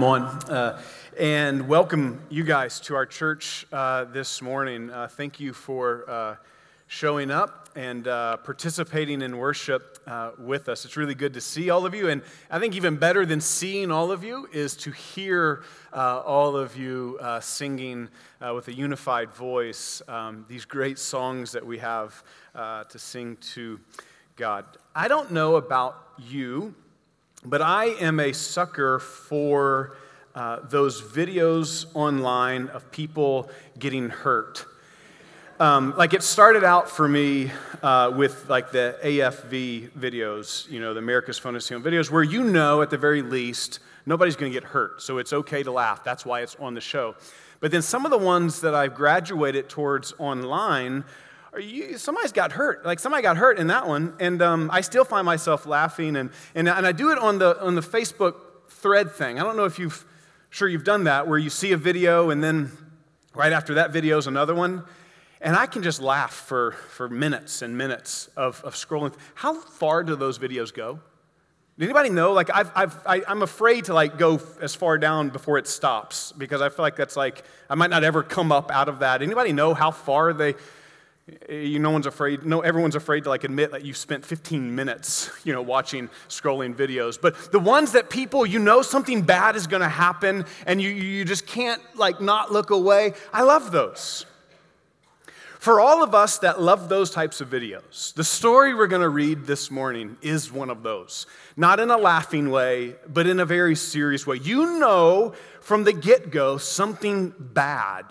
come on. And welcome you guys to our church this morning. Thank you for showing up and participating in worship with us. It's really good to see all of you. And I think even better than seeing all of you is to hear all of you singing with a unified voice these great songs that we have to sing to God. I don't know about you, but I am a sucker for those videos online of people getting hurt. Like it started out for me with like the AFV videos, you know, the America's Funniest Home Videos, where you know at the very least nobody's going to get hurt, so it's okay to laugh. That's why it's on the show. But then some of the ones that I've graduated towards online, somebody's got hurt. Like somebody got hurt in that one, and I still find myself laughing, and I do it on the Facebook thread thing. I don't know if you've done that, where you see a video and then right after that video is another one, and I can just laugh for minutes and minutes of scrolling. How far do those videos go? Does anybody know? Like I'm afraid to like go as far down before it stops, because I feel like that's like I might not ever come up out of that. Anybody know how far they? No one's afraid. No, everyone's afraid to like admit that you spent 15 minutes, watching scrolling videos. But the ones that people, something bad is going to happen, and you just can't like not look away. I love those. For all of us that love those types of videos, the story we're going to read this morning is one of those. Not in a laughing way, but in a very serious way. From the get-go, something bad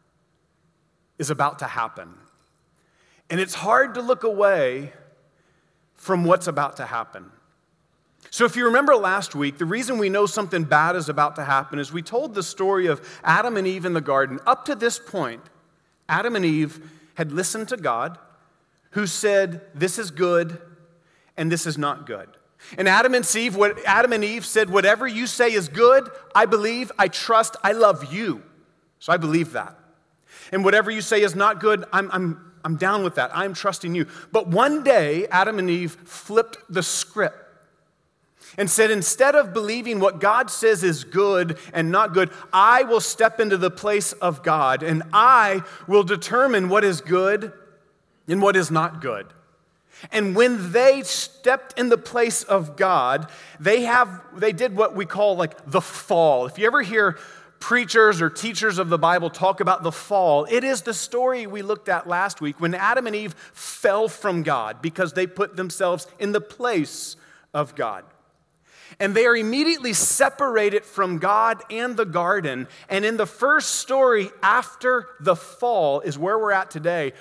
is about to happen. And it's hard to look away from what's about to happen. So if you remember last week, the reason we know something bad is about to happen is we told the story of Adam and Eve in the garden. Up to this point, Adam and Eve had listened to God, who said, this is good and this is not good. And Adam and Eve said, whatever you say is good, I believe, I trust, I love you. So I believe that. And whatever you say is not good, I'm down with that. I'm trusting you. But one day, Adam and Eve flipped the script and said, instead of believing what God says is good and not good, I will step into the place of God, and I will determine what is good and what is not good. And when they stepped in the place of God, they did what we call like the fall. If you ever hear preachers or teachers of the Bible talk about the fall, it is the story we looked at last week when Adam and Eve fell from God because they put themselves in the place of God. And they are immediately separated from God and the garden. And in the first story after the fall is where we're at today.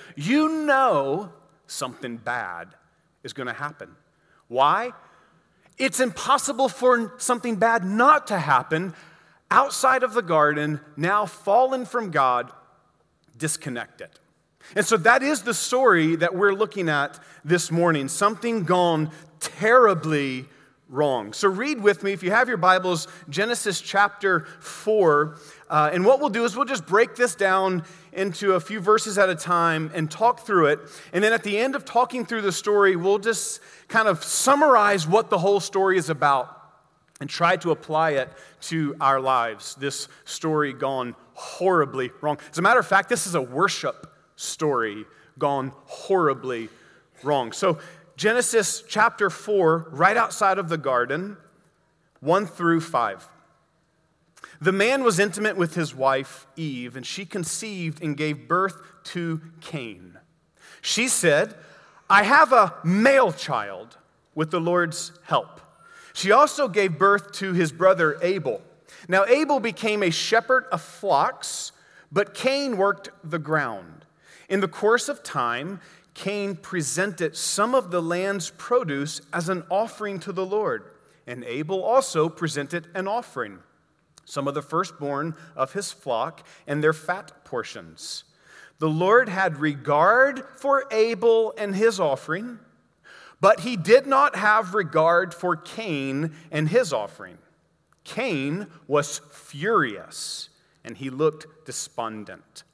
Something bad is going to happen. Why? It's impossible for something bad not to happen. Outside of the garden, now fallen from God, disconnected. And so that is the story that we're looking at this morning. Something gone terribly wrong. So read with me, if you have your Bibles, Genesis chapter 4. And what we'll do is we'll just break this down into a few verses at a time and talk through it. And then at the end of talking through the story, we'll just kind of summarize what the whole story is about and try to apply it to our lives. This story gone horribly wrong. As a matter of fact, this is a worship story gone horribly wrong. So Genesis chapter 4, right outside of the garden, 1 through 5. The man was intimate with his wife, Eve, and she conceived and gave birth to Cain. She said, I have a male child with the Lord's help. She also gave birth to his brother Abel. Now Abel became a shepherd of flocks, but Cain worked the ground. In the course of time, Cain presented some of the land's produce as an offering to the Lord, and Abel also presented an offering, some of the firstborn of his flock and their fat portions. The Lord had regard for Abel and his offering, but he did not have regard for Cain and his offering. Cain was furious, and he looked despondent.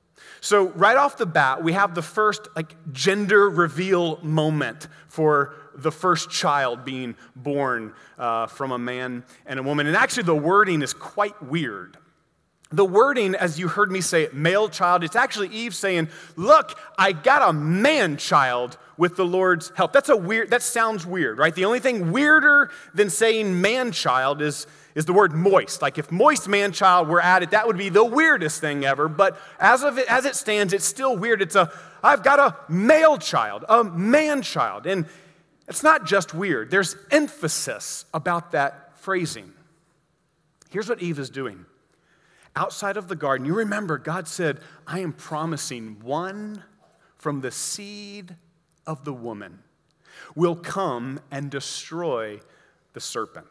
So right off the bat, we have the first gender reveal moment for the first child being born from a man and a woman. And actually, the wording is quite weird. The wording, as you heard me say, male child, it's actually Eve saying, look, I got a man-child with the Lord's help. That sounds weird, right? The only thing weirder than saying man-child is the word moist. Like if moist man-child were added, that would be the weirdest thing ever. But as it stands, it's still weird. I've got a male child, a man-child. And it's not just weird. There's emphasis about that phrasing. Here's what Eve is doing. Outside of the garden, you remember God said, I am promising one from the seed of the woman will come and destroy the serpent.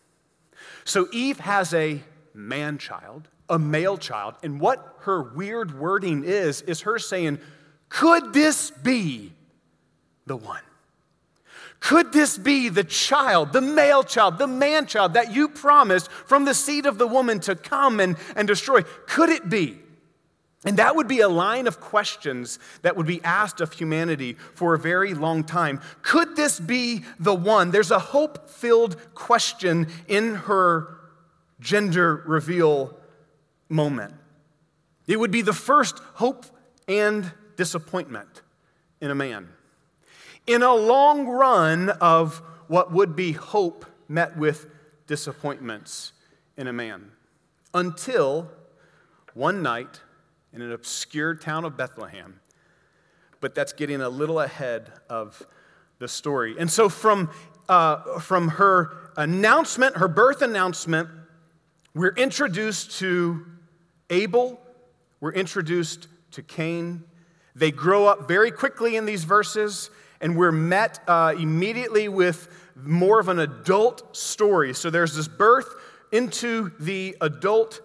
So Eve has a man-child, a male child, and what her weird wording is her saying, could this be the one? Could this be the child, the male child, the man-child that you promised from the seed of the woman to come and destroy? Could it be? And that would be a line of questions that would be asked of humanity for a very long time. Could this be the one? There's a hope-filled question in her gender reveal moment. It would be the first hope and disappointment in a man. In a long run of what would be hope met with disappointments in a man. Until one night in an obscure town of Bethlehem. But that's getting a little ahead of the story. And so from her announcement, her birth announcement, we're introduced to Abel. We're introduced to Cain. They grow up very quickly in these verses. And we're met immediately with more of an adult story. So there's this birth into the adult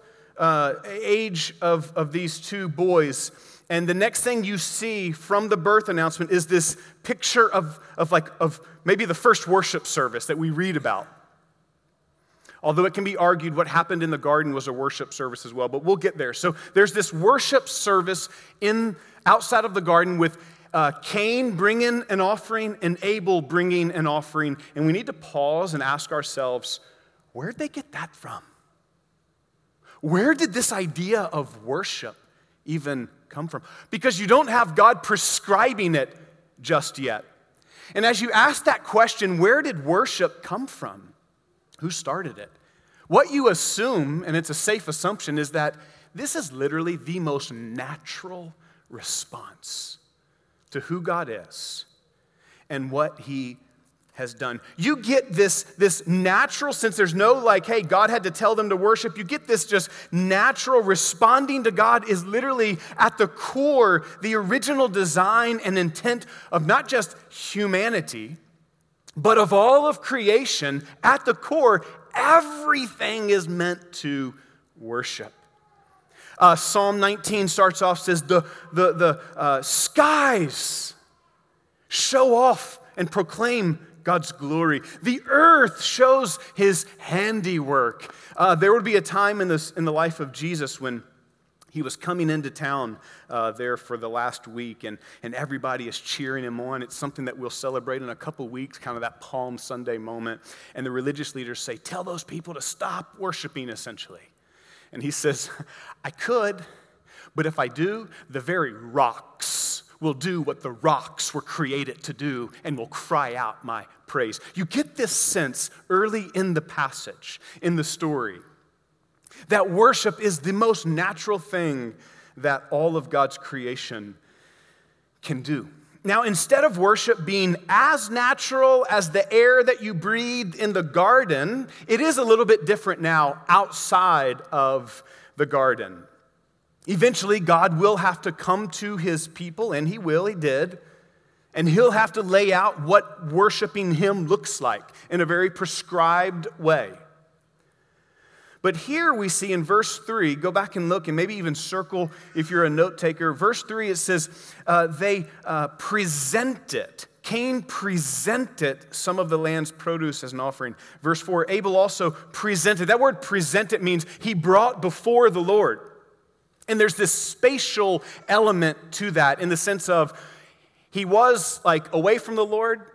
age of these two boys. And the next thing you see from the birth announcement is this picture of maybe the first worship service that we read about. Although it can be argued what happened in the garden was a worship service as well, but we'll get there. So there's this worship service outside of the garden with Cain bringing an offering and Abel bringing an offering. And we need to pause and ask ourselves, where'd they get that from? Where did this idea of worship even come from? Because you don't have God prescribing it just yet. And as you ask that question, where did worship come from? Who started it? What you assume, and it's a safe assumption, is that this is literally the most natural response to who God is and what He has done. You get this natural sense. There's no like, hey, God had to tell them to worship. You get this just natural responding to God is literally at the core, the original design and intent of not just humanity, but of all of creation. At the core, everything is meant to worship. Psalm 19 starts off, says, the skies show off and proclaim God's glory. The earth shows His handiwork. There would be a time in the life of Jesus when He was coming into town there for the last week, and everybody is cheering Him on. It's something that we'll celebrate in a couple weeks, kind of that Palm Sunday moment. And the religious leaders say, tell those people to stop worshiping, essentially. And He says, I could, but if I do, the very rocks will do what the rocks were created to do and will cry out my praise. You get this sense early in the passage, in the story, that worship is the most natural thing that all of God's creation can do. Now, instead of worship being as natural as the air that you breathed in the garden, it is a little bit different now outside of the garden. Eventually, God will have to come to His people, and He will, He did, and He'll have to lay out what worshiping Him looks like in a very prescribed way. But here we see in verse 3, go back and look and maybe even circle if you're a note taker. Verse 3, it says, they presented. Cain presented some of the land's produce as an offering. Verse 4, Abel also presented. That word presented means he brought before the Lord. And there's this spatial element to that in the sense of he was like away from the Lord,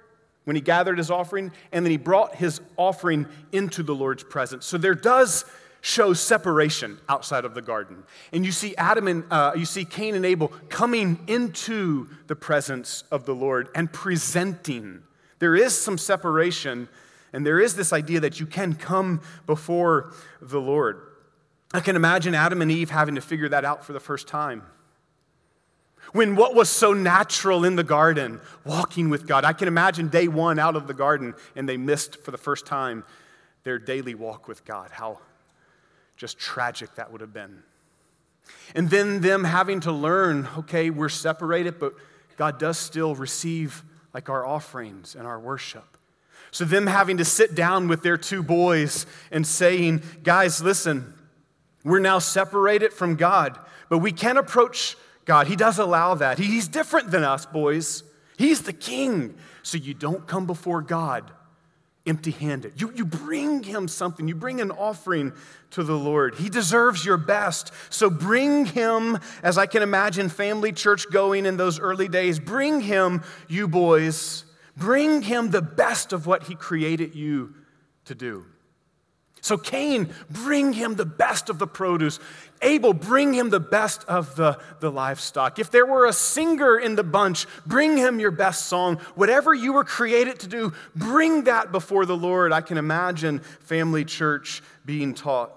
when he gathered his offering, and then he brought his offering into the Lord's presence. So there does show separation outside of the garden. And you see Cain and Abel coming into the presence of the Lord and presenting. There is some separation, and there is this idea that you can come before the Lord. I can imagine Adam and Eve having to figure that out for the first time. When what was so natural in the garden, walking with God, I can imagine day one out of the garden, and they missed for the first time their daily walk with God. How just tragic that would have been. And then them having to learn, okay, we're separated, but God does still receive like our offerings and our worship. So them having to sit down with their two boys and saying, guys, listen, we're now separated from God, but we can approach God. He does allow that. He's different than us, boys. He's the king. So you don't come before God empty-handed. You bring him something. You bring an offering to the Lord. He deserves your best. So bring him, as I can imagine family church going in those early days, bring him, you boys, bring him the best of what he created you to do. So Cain, bring him the best of the produce. Abel, bring him the best of the livestock. If there were a singer in the bunch, bring him your best song. Whatever you were created to do, bring that before the Lord. I can imagine family church being taught.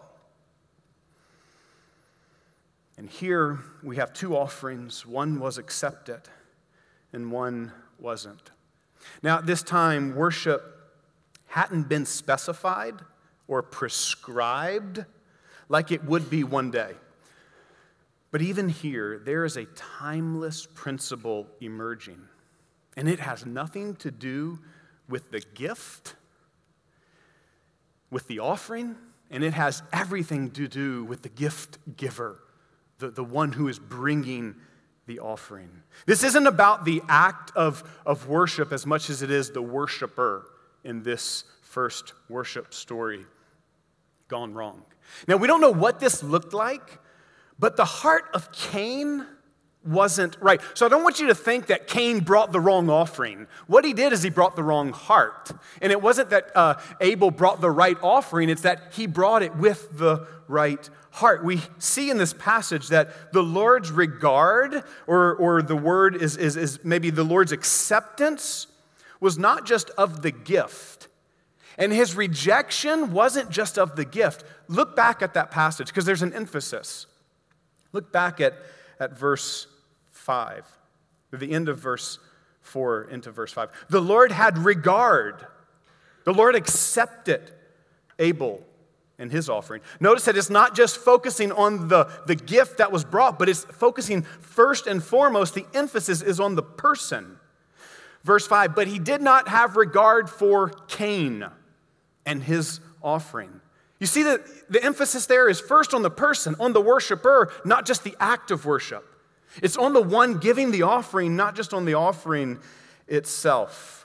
And here we have two offerings. One was accepted and one wasn't. Now at this time, worship hadn't been specified or prescribed like it would be one day. But even here, there is a timeless principle emerging, and it has nothing to do with the gift, with the offering, and it has everything to do with the gift giver, the one who is bringing the offering. This isn't about the act of worship as much as it is the worshiper in this first worship story gone wrong. Now, we don't know what this looked like, but the heart of Cain wasn't right. So I don't want you to think that Cain brought the wrong offering. What he did is he brought the wrong heart. And it wasn't that Abel brought the right offering, it's that he brought it with the right heart. We see in this passage that the Lord's regard, or the word is maybe the Lord's acceptance, was not just of the gift. And his rejection wasn't just of the gift. Look back at that passage, because there's an emphasis. Look back at verse 5, or the end of verse 4 into verse 5. The Lord had regard. The Lord accepted Abel and his offering. Notice that it's not just focusing on the gift that was brought, but it's focusing first and foremost, the emphasis is on the person. Verse 5, but he did not have regard for Cain and his offering. You see that the emphasis there is first on the person, on the worshiper, not just the act of worship. It's on the one giving the offering, not just on the offering itself.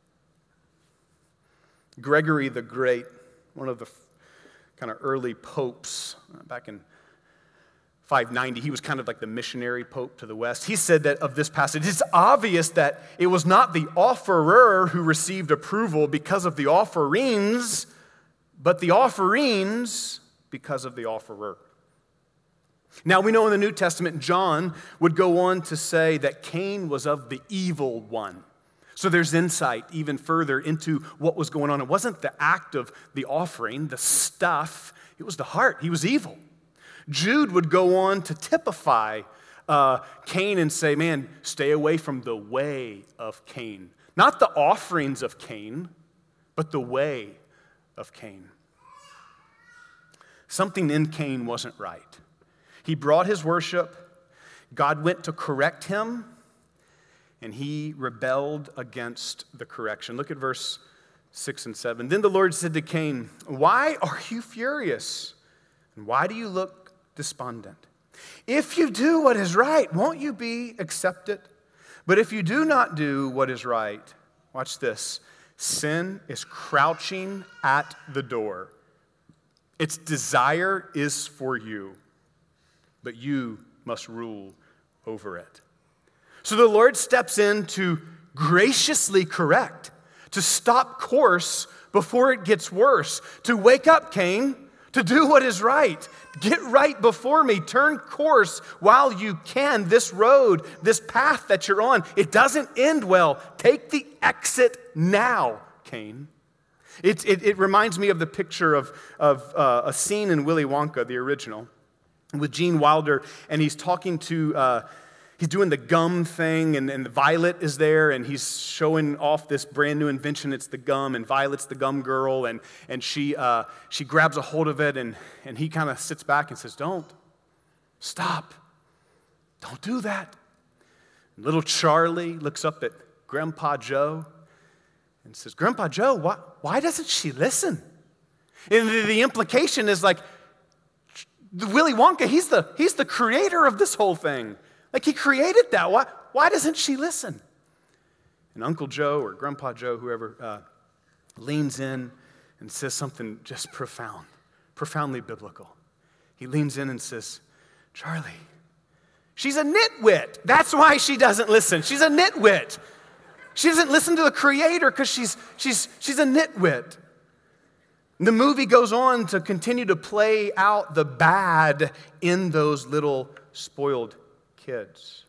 Gregory the Great, one of the kind of early popes back in 590, he was kind of like the missionary pope to the West. He said that of this passage, it's obvious that it was not the offerer who received approval because of the offerings, but the offerings because of the offerer. Now we know in the New Testament, John would go on to say that Cain was of the evil one. So there's insight even further into what was going on. It wasn't the act of the offering, the stuff, it was the heart. He was evil. Jude would go on to typify Cain and say, man, stay away from the way of Cain. Not the offerings of Cain, but the way of Cain. Something in Cain wasn't right. He brought his worship, God went to correct him, and he rebelled against the correction. Look at verse 6 and 7. Then the Lord said to Cain, why are you furious? And why do you look despondent? If you do what is right, won't you be accepted? But if you do not do what is right, watch this, sin is crouching at the door. Its desire is for you, but you must rule over it. So the Lord steps in to graciously correct, to stop course before it gets worse, to wake up, Cain, to do what is right. Get right before me. Turn course while you can. This road, this path that you're on, it doesn't end well. Take the exit now, Cain. It reminds me of the picture of a scene in Willy Wonka, the original, with Gene Wilder, and he's talking to, he's doing the gum thing, and Violet is there, and he's showing off this brand new invention. It's the gum, and Violet's the gum girl, and she grabs a hold of it, and he kind of sits back and says, "Don't. Stop. Don't do that." And little Charlie looks up at Grandpa Joe and says, "Grandpa Joe, why doesn't she listen?" And the implication is like, Willy Wonka, he's the creator of this whole thing. Like, he created that. Why doesn't she listen? And Uncle Joe or Grandpa Joe, whoever, leans in and says something just profoundly biblical. He leans in and says, "Charlie, she's a nitwit. That's why she doesn't listen. She's a nitwit. She doesn't listen to the Creator because she's a nitwit." The movie goes on to continue to play out the bad in those little spoiled kids.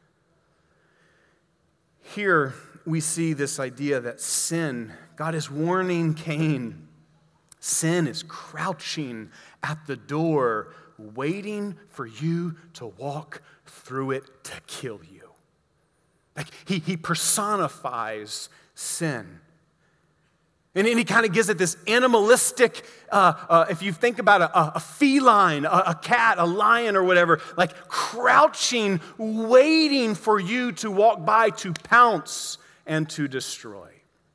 Here we see this idea that sin, God is warning Cain, sin is crouching at the door, waiting for you to walk through it to kill you. Like he personifies sin. And he kind of gives it this animalistic, if you think about a feline, a cat, a lion or whatever, like crouching, waiting for you to walk by, to pounce and to destroy.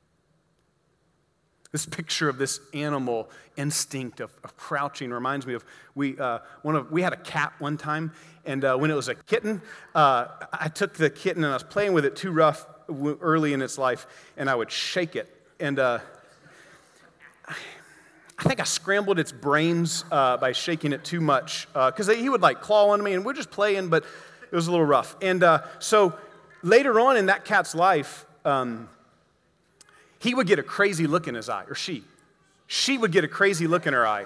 This picture of this animal instinct of crouching reminds me of, we had a cat one time, and when it was a kitten, I took the kitten and I was playing with it too rough early in its life, and I would shake it. And I think I scrambled its brains by shaking it too much, because he would like claw on me, and we're just playing, but it was a little rough. And so later on in that cat's life, he would get a crazy look in his eye, or she would get a crazy look in her eye.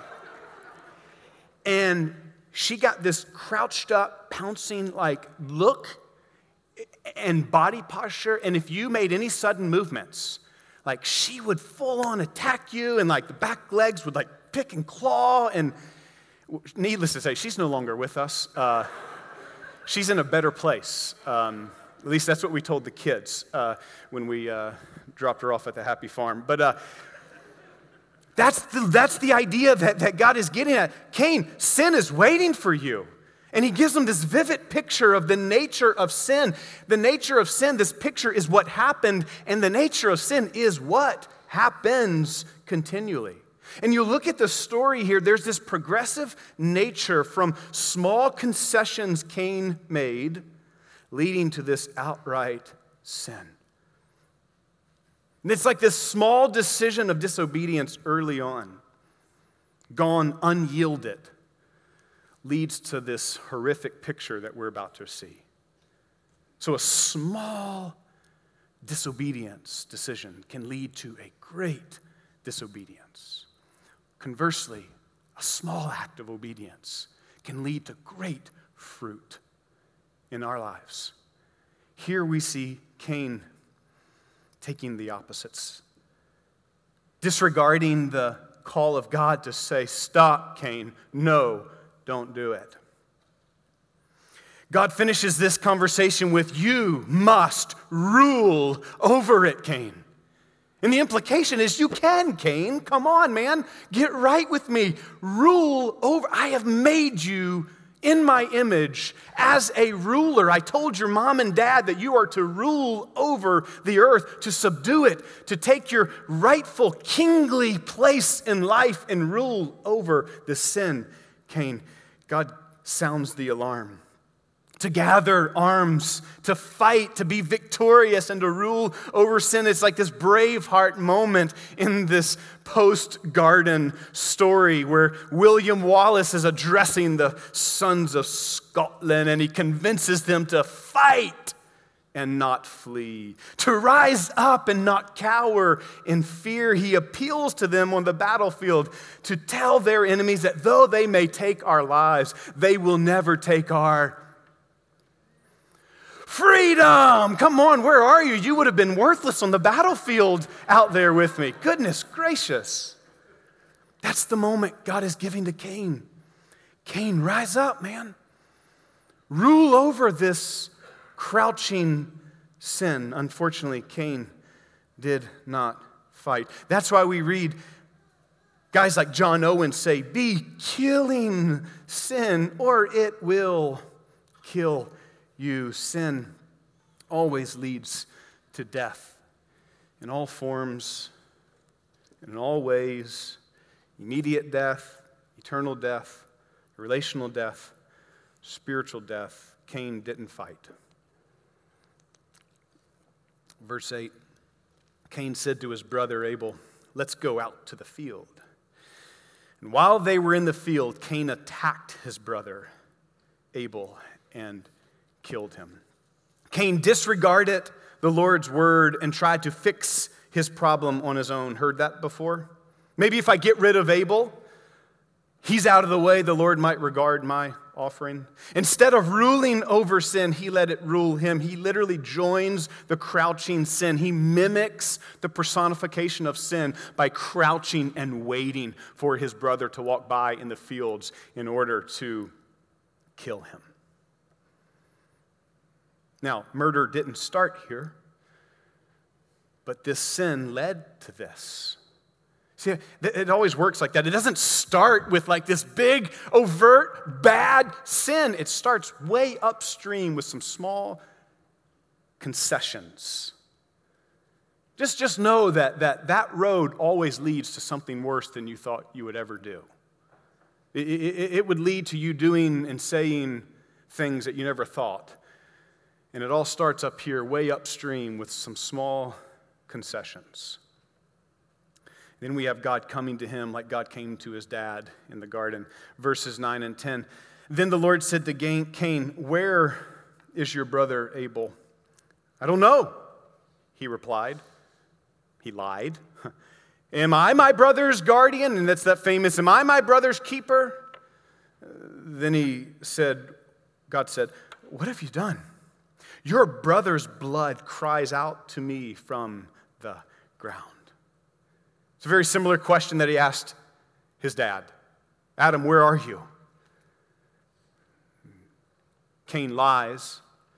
And she got this crouched up, pouncing like look and body posture, and if you made any sudden movements, like she would full on attack you, and like the back legs would like pick and claw, and needless to say, she's no longer with us. She's in a better place. At least that's what we told the kids when we dropped her off at the Happy Farm. But that's the idea that God is getting at. Cain, sin is waiting for you. And he gives them this vivid picture of the nature of sin. The nature of sin, this picture is what happened, and the nature of sin is what happens continually. And you look at the story here, there's this progressive nature from small concessions Cain made, leading to this outright sin. And it's like this small decision of disobedience early on, gone unyielded, leads to this horrific picture that we're about to see. So a small disobedience decision can lead to a great disobedience. Conversely, a small act of obedience can lead to great fruit in our lives. Here we see Cain taking the opposites, disregarding the call of God to say, "Stop, Cain, no, don't do it." God finishes this conversation with, "You must rule over it, Cain." And the implication is, you can, Cain. Come on, man. Get right with me. Rule over. I have made you in my image as a ruler. I told your mom and dad that you are to rule over the earth, to subdue it, to take your rightful kingly place in life and rule over the sin. Cain, God sounds the alarm. To gather arms, to fight, to be victorious, and to rule over sin. It's like this Braveheart moment in this post-Garden story where William Wallace is addressing the sons of Scotland, and he convinces them to fight and not flee, to rise up and not cower in fear. He appeals to them on the battlefield to tell their enemies that though they may take our lives, they will never take our freedom. Come on, where are you? You would have been worthless on the battlefield out there with me. Goodness gracious. That's the moment God is giving to Cain. Cain, rise up, man. Rule over this crouching sin. Unfortunately, Cain did not fight. That's why we read guys like John Owen say, be killing sin or it will kill you. Sin always leads to death in all forms, in all ways, immediate death, eternal death, relational death, spiritual death. Cain didn't fight. Verse 8, Cain said to his brother Abel, let's go out to the field. And while they were in the field, Cain attacked his brother Abel and killed him. Cain disregarded the Lord's word and tried to fix his problem on his own. Heard that before? Maybe if I get rid of Abel, he's out of the way, the Lord might regard my offering. Instead of ruling over sin, he let it rule him. He literally joins the crouching sin. He mimics the personification of sin by crouching and waiting for his brother to walk by in the fields in order to kill him. Now, murder didn't start here, but this sin led to this. See, it always works like that. It doesn't start with like this big, overt, bad sin. It starts way upstream with some small concessions. Just know that road always leads to something worse than you thought you would ever do. It would lead to you doing and saying things that you never thought. And it all starts up here, way upstream, with some small concessions. Then we have God coming to him like God came to his dad in the garden. Verses 9 and 10. Then the Lord said to Cain, where is your brother Abel? I don't know, he replied. He lied. Am I my brother's guardian? And that's that famous, am I my brother's keeper? Then God said, what have you done? Your brother's blood cries out to me from the ground. It's a very similar question that he asked his dad. Adam, where are you? Cain lies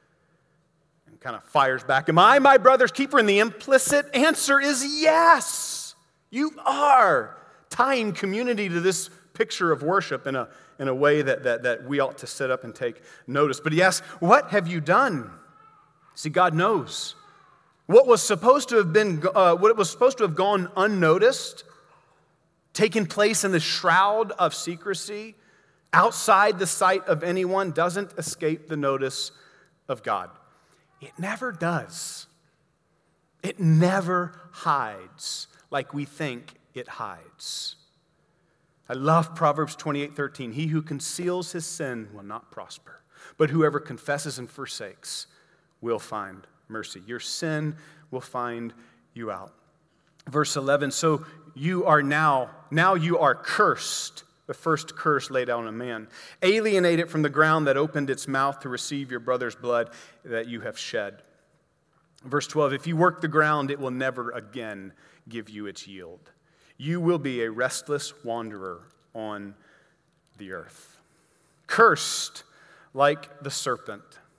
and kind of fires back. Am I my brother's keeper? And the implicit answer is yes, you are. Tying community to this picture of worship in a way that we ought to sit up and take notice. But he asks, what have you done? See, God knows. What was supposed to have gone unnoticed, taken place in the shroud of secrecy, outside the sight of anyone, doesn't escape the notice of God. It never does. It never hides like we think it hides. I love Proverbs 28:13. He who conceals his sin will not prosper, but whoever confesses and forsakes will find mercy. Your sin will find you out. Verse 11, so you are now you are cursed, the first curse laid out on a man, alienated from the ground that opened its mouth to receive your brother's blood that you have shed. Verse 12, if you work the ground, it will never again give you its yield. You will be a restless wanderer on the earth. Cursed like the serpent.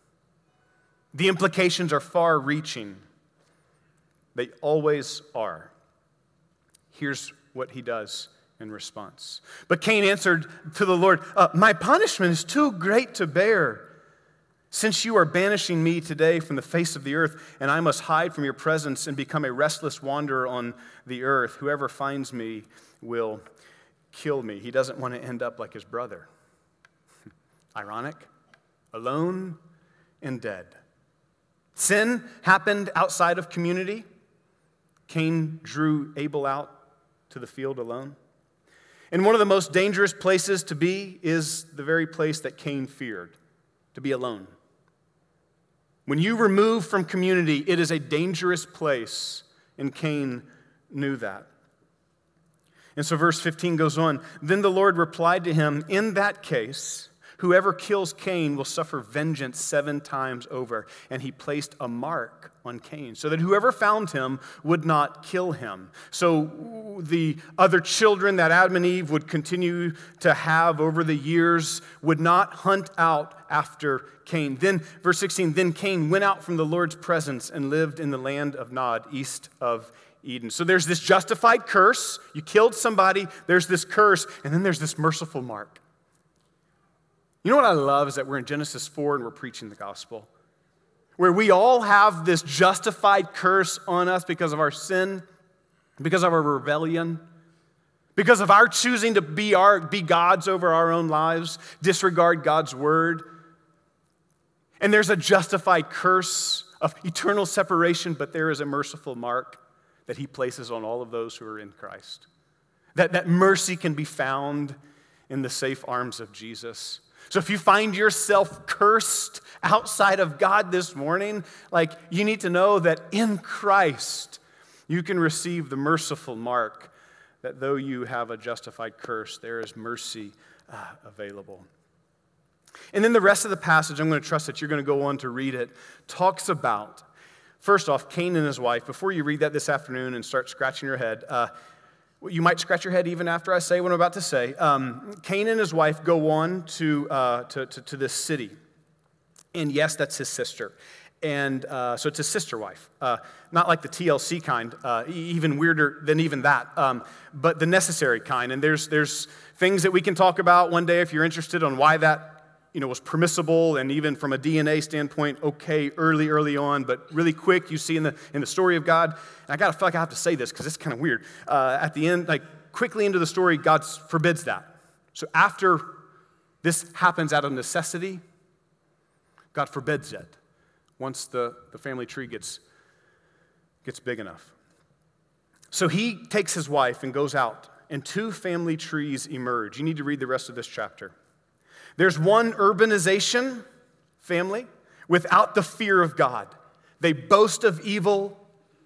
The implications are far-reaching. They always are. Here's what he does in response. But Cain answered to the Lord, my punishment is too great to bear. Since you are banishing me today from the face of the earth, and I must hide from your presence and become a restless wanderer on the earth, whoever finds me will kill me. He doesn't want to end up like his brother. Ironic, alone and dead. Sin happened outside of community. Cain drew Abel out to the field alone. And one of the most dangerous places to be is the very place that Cain feared, to be alone. When you remove from community, it is a dangerous place, and Cain knew that. And so verse 15 goes on, then the Lord replied to him, in that case, whoever kills Cain will suffer vengeance 7 times over. And he placed a mark on Cain so that whoever found him would not kill him. So the other children that Adam and Eve would continue to have over the years would not hunt out after Cain. Then, verse 16, then Cain went out from the Lord's presence and lived in the land of Nod, east of Eden. So there's this justified curse. You killed somebody, there's this curse, and then there's this merciful mark. You know what I love is that we're in Genesis 4 and we're preaching the gospel, where we all have this justified curse on us because of our sin, because of our rebellion, because of our choosing to be gods over our own lives, disregard God's word. And there's a justified curse of eternal separation, but there is a merciful mark that he places on all of those who are in Christ. That mercy can be found in the safe arms of Jesus. So if you find yourself cursed outside of God this morning, you need to know that in Christ, you can receive the merciful mark that though you have a justified curse, there is mercy available. And then the rest of the passage, I'm going to trust that you're going to go on to read it, talks about, first off, Cain and his wife. Before you read that this afternoon and start scratching your head, you might scratch your head even after I say what I'm about to say. Cain and his wife go on to this city. And yes, that's his sister. And so it's his sister wife. Not like the TLC kind, even weirder than even that, but the necessary kind. And there's things that we can talk about one day if you're interested on why that was permissible, and even from a DNA standpoint, okay, early on, but really quick, you see in the story of God, and I feel like I have to say this because it's kind of weird. At the end, quickly into the story, God forbids that. So after this happens out of necessity, God forbids it once the family tree gets big enough. So he takes his wife and goes out, and 2 family trees emerge. You need to read the rest of this chapter. There's one urbanization family without the fear of God. They boast of evil,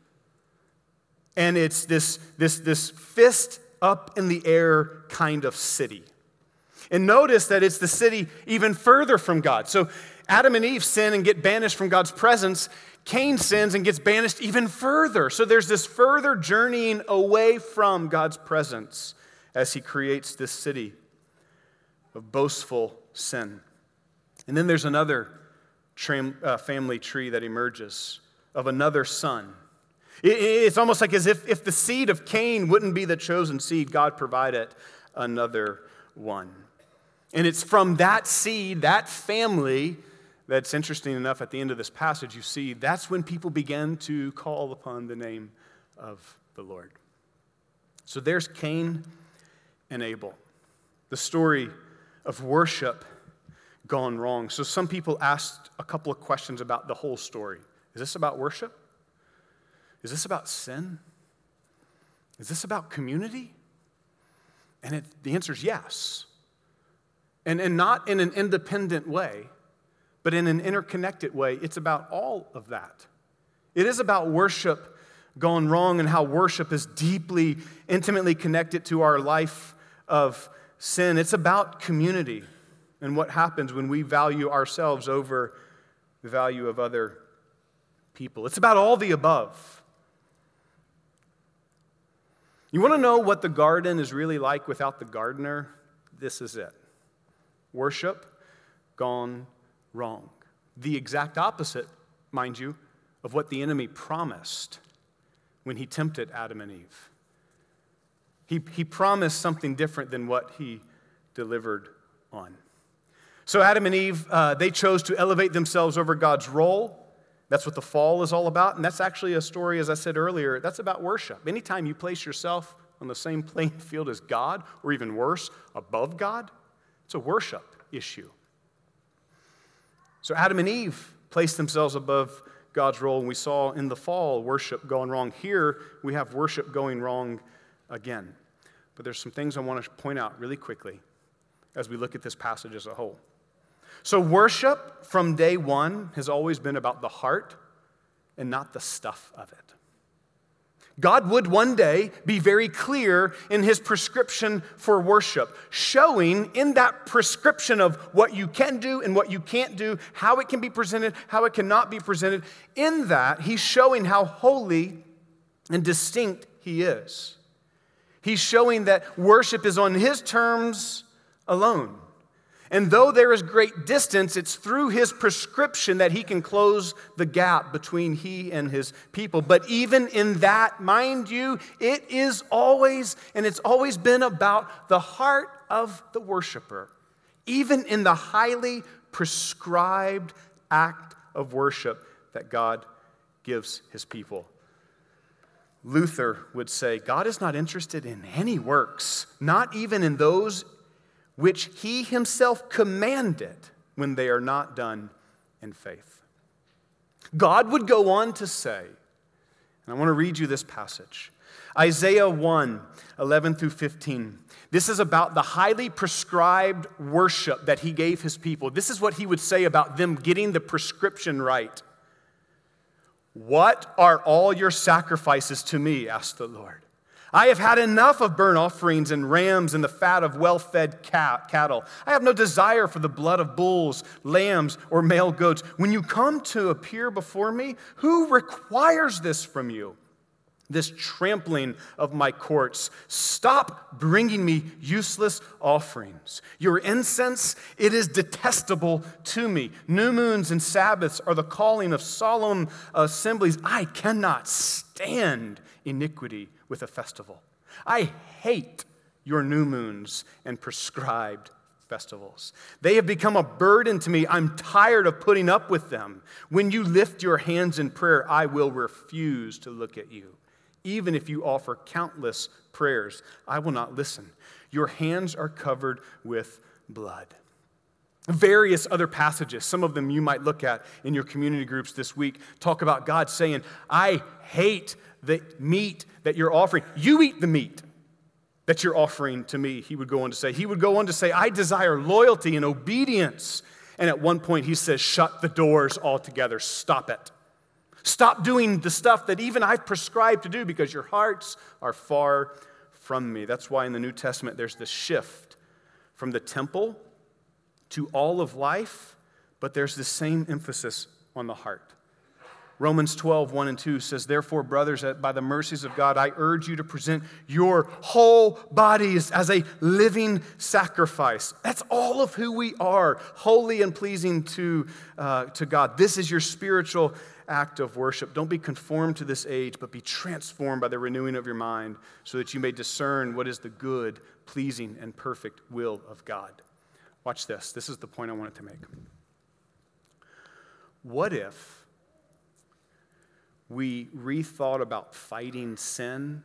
and it's this fist up in the air kind of city. And notice that it's the city even further from God. So Adam and Eve sin and get banished from God's presence. Cain sins and gets banished even further. So there's this further journeying away from God's presence as he creates this city of boastful sin. And then there's another family tree that emerges of another son. It's almost like as if the seed of Cain wouldn't be the chosen seed, God provided another one. And it's from that seed, that family, that's interesting enough at the end of this passage, you see, that's when people began to call upon the name of the Lord. So there's Cain and Abel. The story of worship gone wrong. So some people asked a couple of questions about the whole story. Is this about worship? Is this about sin? Is this about community? And the answer is yes. And not in an independent way, but in an interconnected way. It's about all of that. It is about worship gone wrong and how worship is deeply, intimately connected to our life of sin. It's about community and what happens when we value ourselves over the value of other people. It's about all the above. You want to know what the garden is really like without the gardener? This is it. Worship gone wrong. The exact opposite, mind you, of what the enemy promised when he tempted Adam and Eve. He promised something different than what he delivered on. So Adam and Eve, they chose to elevate themselves over God's role. That's what the fall is all about. And that's actually a story, as I said earlier, that's about worship. Anytime you place yourself on the same playing field as God, or even worse, above God, it's a worship issue. So Adam and Eve placed themselves above God's role, and we saw in the fall worship going wrong. Here, we have worship going wrong again. But there's some things I want to point out really quickly as we look at this passage as a whole. So worship from day one has always been about the heart and not the stuff of it. God would one day be very clear in his prescription for worship, showing in that prescription of what you can do and what you can't do, how it can be presented, how it cannot be presented. In that, he's showing how holy and distinct he is. He's showing that worship is on his terms alone. And though there is great distance, it's through his prescription that he can close the gap between he and his people. But even in that, mind you, it is always, and it's always been about the heart of the worshiper. Even in the highly prescribed act of worship that God gives his people. Luther would say, God is not interested in any works, not even in those which he himself commanded when they are not done in faith. God would go on to say, and I want to read you this passage, Isaiah 1, 11 through 15. This is about the highly prescribed worship that he gave his people. This is what he would say about them getting the prescription right. What are all your sacrifices to me, asked the Lord. I have had enough of burnt offerings and rams and the fat of well-fed cattle. I have no desire for the blood of bulls, lambs, or male goats. When you come to appear before me, who requires this from you? This trampling of my courts. Stop bringing me useless offerings. Your incense, it is detestable to me. New moons and Sabbaths are the calling of solemn assemblies. I cannot stand iniquity with a festival. I hate your new moons and prescribed festivals. They have become a burden to me. I'm tired of putting up with them. When you lift your hands in prayer, I will refuse to look at you. Even if you offer countless prayers, I will not listen. Your hands are covered with blood. Various other passages, some of them you might look at in your community groups this week, talk about God saying, I hate the meat that you're offering. You eat the meat that you're offering to me, he would go on to say. He would go on to say, I desire loyalty and obedience. And at one point he says, shut the doors altogether. Stop it. Stop doing the stuff that even I've prescribed to do because your hearts are far from me. That's why in the New Testament there's this shift from the temple to all of life, but there's the same emphasis on the heart. Romans 12, 1 and 2 says, therefore, brothers, by the mercies of God, I urge you to present your whole bodies as a living sacrifice. That's all of who we are, holy and pleasing to God. This is your spiritual act of worship. Don't be conformed to this age, but be transformed by the renewing of your mind so that you may discern what is the good, pleasing, and perfect will of God. Watch this. This is the point I wanted to make. What if we rethought about fighting sin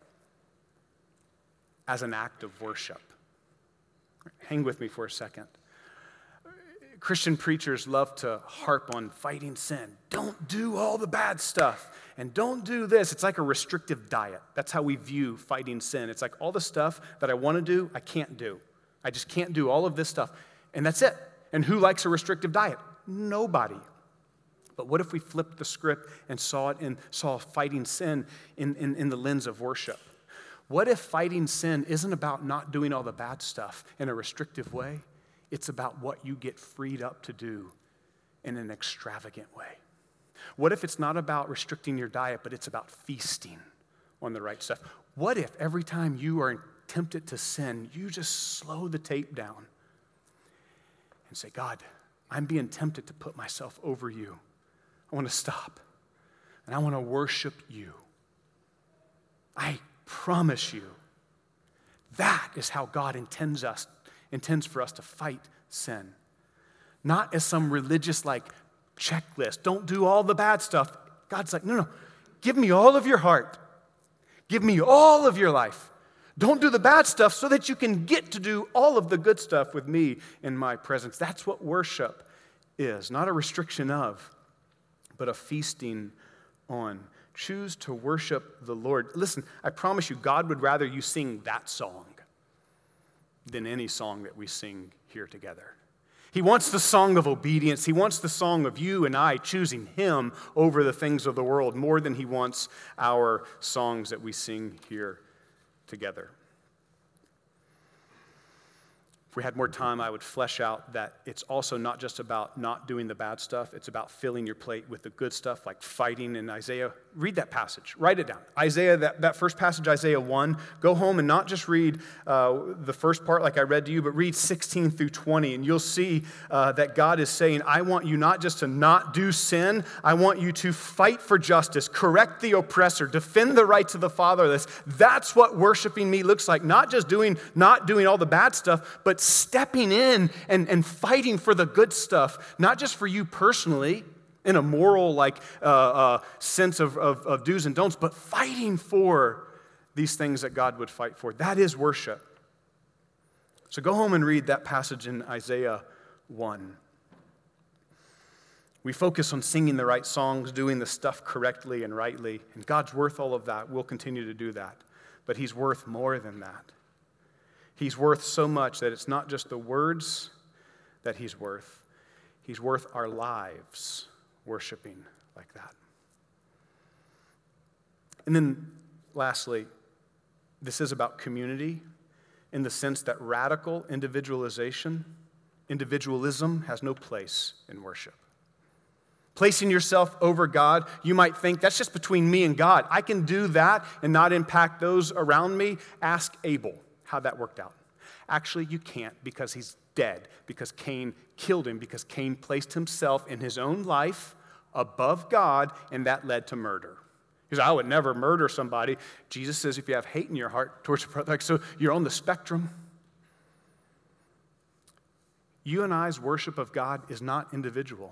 as an act of worship? Hang with me for a second. Christian preachers love to harp on fighting sin. Don't do all the bad stuff and don't do this. It's like a restrictive diet. That's how we view fighting sin. It's like all the stuff that I want to do, I can't do. I just can't do all of this stuff. And that's it. And who likes a restrictive diet? Nobody. But what if we flipped the script and saw fighting sin in the lens of worship? What if fighting sin isn't about not doing all the bad stuff in a restrictive way? It's about what you get freed up to do in an extravagant way. What if it's not about restricting your diet, but it's about feasting on the right stuff? What if every time you are tempted to sin, you just slow the tape down and say, God, I'm being tempted to put myself over you. I want to stop, and I want to worship you. I promise you, that is how God intends for us to fight sin. Not as some religious checklist. Don't do all the bad stuff. God's like, no. Give me all of your heart. Give me all of your life. Don't do the bad stuff so that you can get to do all of the good stuff with me in my presence. That's what worship is. Not a restriction of, but a feasting on. Choose to worship the Lord. Listen, I promise you, God would rather you sing that song than any song that we sing here together. He wants the song of obedience. He wants the song of you and I choosing him over the things of the world more than he wants our songs that we sing here together. If we had more time, I would flesh out that it's also not just about not doing the bad stuff. It's about filling your plate with the good stuff, like fighting in Isaiah. Read that passage. Write it down. Isaiah, that first passage, Isaiah 1. Go home and not just read the first part like I read to you, but read 16 through 20. And you'll see that God is saying, I want you not just to not do sin. I want you to fight for justice, correct the oppressor, defend the rights of the fatherless. That's what worshiping me looks like. Not just not doing all the bad stuff, but stepping in and fighting for the good stuff, not just for you personally in a moral sense of do's and don'ts, but fighting for these things that God would fight for. That is worship. So go home and read that passage in Isaiah 1. We focus on singing the right songs, doing the stuff correctly and rightly, and God's worth all of that. We'll continue to do that. But he's worth more than that. He's worth so much that it's not just the words that he's worth. He's worth our lives worshiping like that. And then lastly, this is about community in the sense that radical individualism has no place in worship. Placing yourself over God, you might think that's just between me and God. I can do that and not impact those around me. Ask Abel how that worked out. Actually, you can't because he's dead, because Cain killed him, because Cain placed himself in his own life above God, and that led to murder. He says, I would never murder somebody. Jesus says if you have hate in your heart towards your brother, so you're on the spectrum. You and I's worship of God is not individual.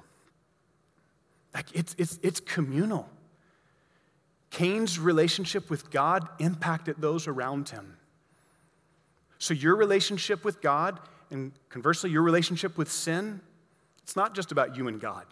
It's communal. Cain's relationship with God impacted those around him. So your relationship with God, and conversely, your relationship with sin, it's not just about you and God.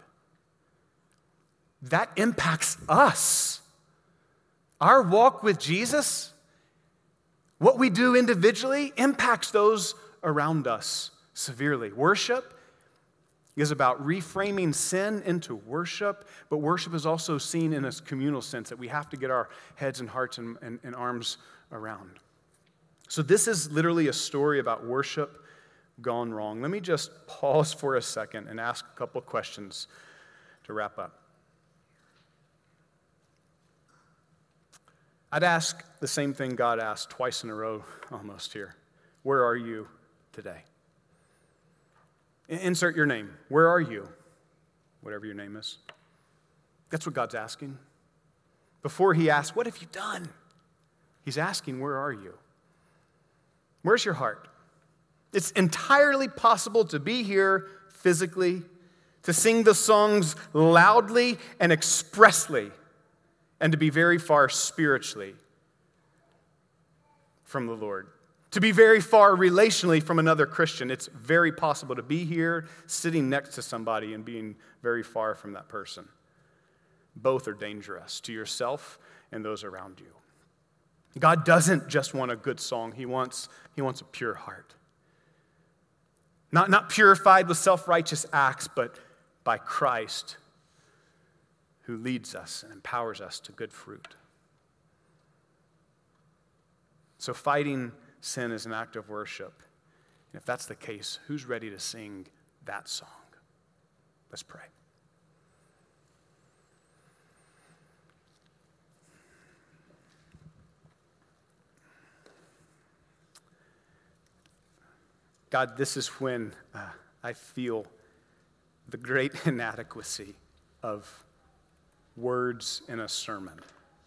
That impacts us. Our walk with Jesus, what we do individually, impacts those around us severely. Worship is about reframing sin into worship, but worship is also seen in a communal sense that we have to get our heads and hearts and arms around. So this is literally a story about worship gone wrong. Let me just pause for a second and ask a couple questions to wrap up. I'd ask the same thing God asked twice in a row almost here. Where are you today? Insert your name. Where are you? Whatever your name is. That's what God's asking. Before he asks, what have you done? He's asking, where are you? Where's your heart? It's entirely possible to be here physically, to sing the songs loudly and expressly, and to be very far spiritually from the Lord. To be very far relationally from another Christian. It's very possible to be here, sitting next to somebody and being very far from that person. Both are dangerous to yourself and those around you. God doesn't just want a good song. He wants a pure heart. Not purified with self-righteous acts, but by Christ who leads us and empowers us to good fruit. So fighting sin is an act of worship. And if that's the case, who's ready to sing that song? Let's pray. God, this is when I feel the great inadequacy of words in a sermon.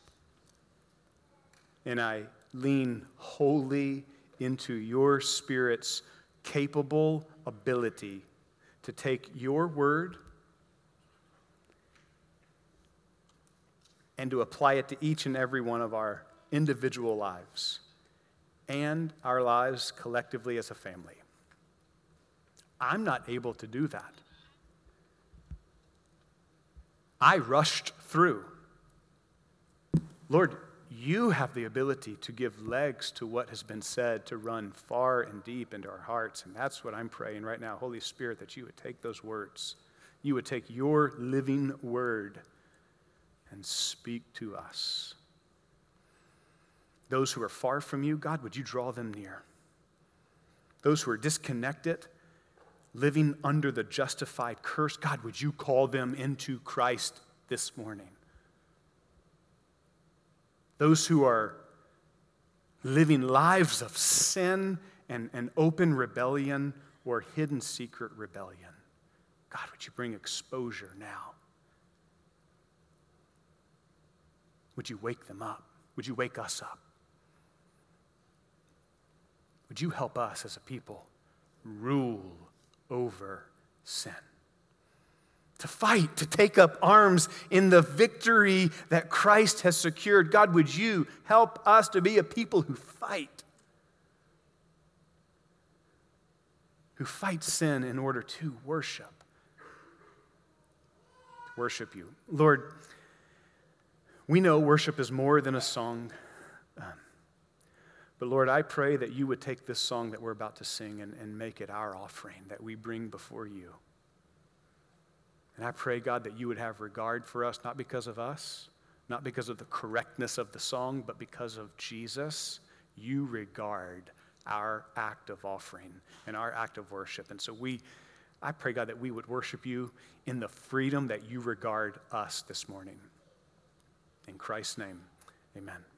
And I lean wholly into your Spirit's capable ability to take your word and to apply it to each and every one of our individual lives and our lives collectively as a family. I'm not able to do that. I rushed through. Lord, you have the ability to give legs to what has been said, to run far and deep into our hearts. And that's what I'm praying right now, Holy Spirit, that you would take those words. You would take your living word and speak to us. Those who are far from you, God, would you draw them near? Those who are disconnected, living under the justified curse, God, would you call them into Christ this morning? Those who are living lives of sin and open rebellion or hidden secret rebellion, God, would you bring exposure now? Would you wake them up? Would you wake us up? Would you help us as a people rule over sin? To fight, to take up arms in the victory that Christ has secured. God, would you help us to be a people who fight sin in order to worship you. Lord, we know worship is more than a song. But Lord, I pray that you would take this song that we're about to sing and make it our offering that we bring before you. And I pray, God, that you would have regard for us, not because of us, not because of the correctness of the song, but because of Jesus. You regard our act of offering and our act of worship. And so I pray, God, that we would worship you in the freedom that you regard us this morning. In Christ's name, amen.